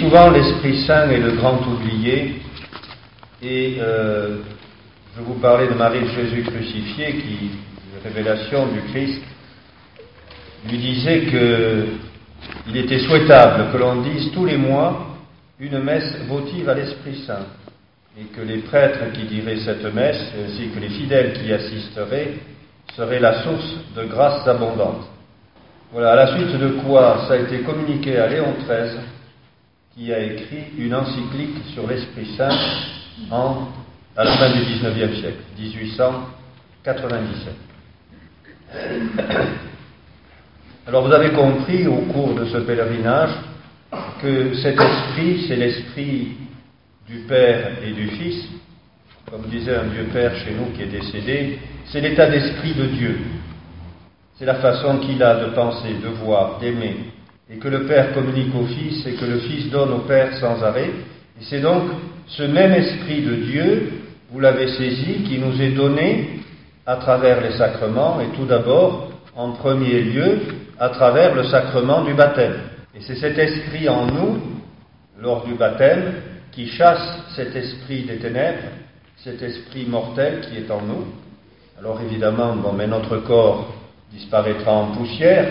souvent l'Esprit Saint est le grand oublié, et je vous parlais de Marie de Jésus crucifié, qui, révélation du Christ, lui disait qu'il était souhaitable que l'on dise tous les mois une messe votive à l'Esprit Saint, et que les prêtres qui diraient cette messe, ainsi que les fidèles qui y assisteraient, seraient la source de grâces abondantes. Voilà, à la suite de quoi ça a été communiqué à Léon XIII, qui a écrit une encyclique sur l'Esprit Saint à la fin du XIXe siècle, 1897. Alors vous avez compris au cours de ce pèlerinage que cet esprit, c'est l'esprit du Père et du Fils. Comme disait un vieux père chez nous qui est décédé, c'est l'état d'esprit de Dieu. C'est la façon qu'il a de penser, de voir, d'aimer, et que le Père communique au Fils et que le Fils donne au Père sans arrêt. Et c'est donc ce même esprit de Dieu, vous l'avez saisi, qui nous est donné à travers les sacrements, et tout d'abord, en premier lieu, à travers le sacrement du baptême. Et c'est cet esprit en nous, lors du baptême, qui chasse cet esprit des ténèbres, cet esprit mortel qui est en nous. Alors évidemment, mais notre corps disparaîtra en poussière.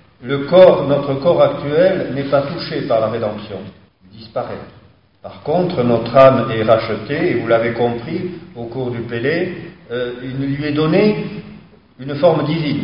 Notre corps actuel n'est pas touché par la rédemption, il disparaît. Par contre, notre âme est rachetée, et vous l'avez compris au cours du Pélé, il lui est donné une forme divine.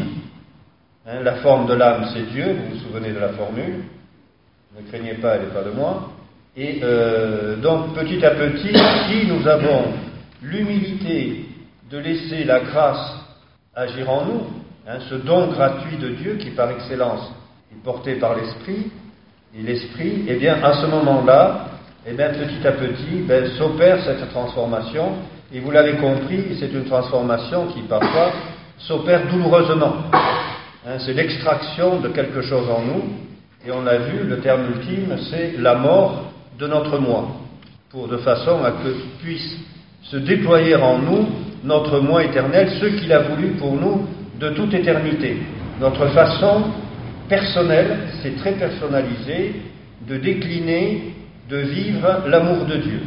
La forme de l'âme, c'est Dieu, vous vous souvenez de la formule, ne craignez pas, elle n'est pas de moi. Et donc, petit à petit, si nous avons l'humilité de laisser la grâce agir en nous, ce don gratuit de Dieu qui, par excellence, est porté par l'Esprit, et l'Esprit, eh bien, à ce moment-là, petit à petit, s'opère cette transformation, et vous l'avez compris, c'est une transformation qui, parfois, s'opère douloureusement. C'est l'extraction de quelque chose en nous, et on l'a vu, le terme ultime, c'est la mort de notre moi, de façon à que puisse se déployer en nous notre moi éternel, ce qu'il a voulu pour nous de toute éternité. Notre façon personnelle, c'est très personnalisé, de décliner, de vivre l'amour de Dieu.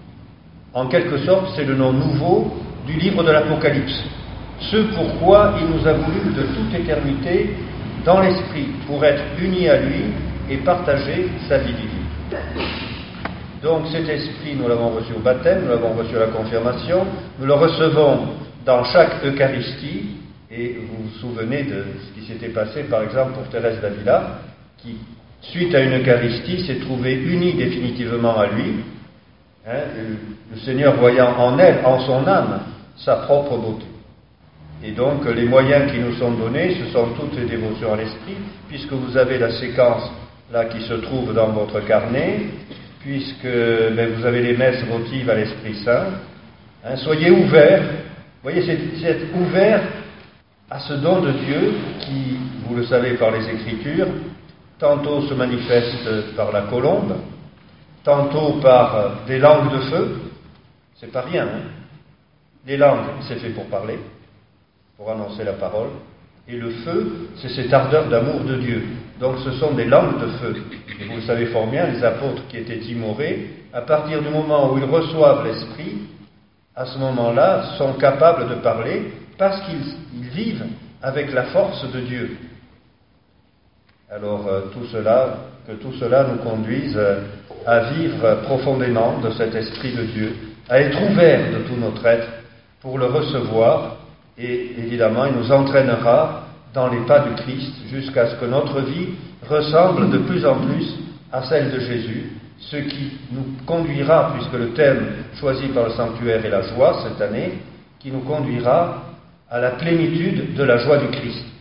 En quelque sorte, c'est le nom nouveau du livre de l'Apocalypse. Ce pourquoi il nous a voulu de toute éternité dans l'Esprit, pour être unis à lui et partager sa vie divine. Donc cet esprit, nous l'avons reçu au baptême, nous l'avons reçu à la confirmation, nous le recevons dans chaque Eucharistie, et vous vous souvenez de ce qui s'était passé par exemple pour Thérèse d'Avila, qui, suite à une Eucharistie, s'est trouvée unie définitivement à lui, le Seigneur voyant en elle, en son âme, sa propre beauté. Et donc les moyens qui nous sont donnés, ce sont toutes les dévotions à l'esprit, puisque vous avez la séquence là qui se trouve dans votre carnet, puisque vous avez les messes votives à l'Esprit Saint. Soyez ouverts, voyez, c'est ouvert à ce don de Dieu qui, vous le savez par les Écritures, tantôt se manifeste par la colombe, tantôt par des langues de feu, c'est pas rien, Les langues, c'est fait pour parler, pour annoncer la parole, et le feu, c'est cette ardeur d'amour de Dieu. Donc ce sont des langues de feu. Et vous le savez fort bien, les apôtres qui étaient timorés, à partir du moment où ils reçoivent l'Esprit, à ce moment-là, sont capables de parler parce qu'ils vivent avec la force de Dieu. Alors que tout cela nous conduise à vivre profondément de cet Esprit de Dieu, à être ouverts de tout notre être pour le recevoir, et évidemment, il nous entraînera dans les pas du Christ jusqu'à ce que notre vie ressemble de plus en plus à celle de Jésus, ce qui nous conduira, puisque le thème choisi par le sanctuaire est la joie cette année, qui nous conduira à la plénitude de la joie du Christ.